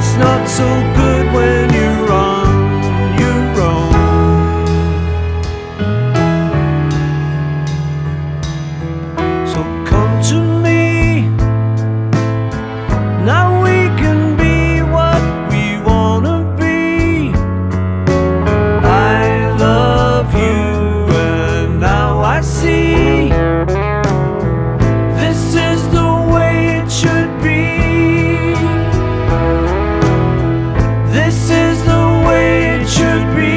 It's not so good when you're on your own. So come to me, now we can be what we wanna be. I love you and now I see this is the way it should be. This is the way it should be.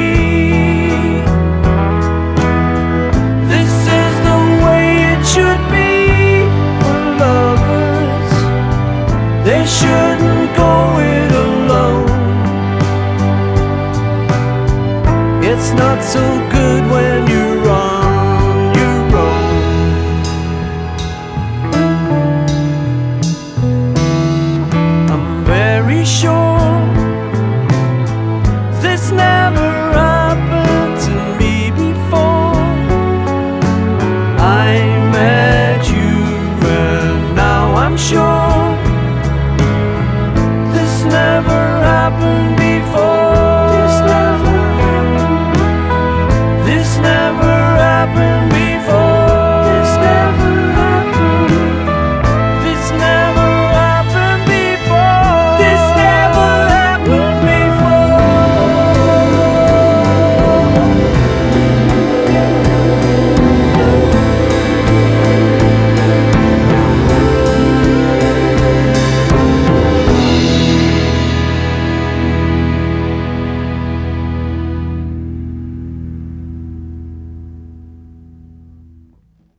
This is the way it should be for lovers. They shouldn't go it alone. It's not so good when you're on your own. I'm very sure this never happened to me before. I met you and now I'm sure this never happened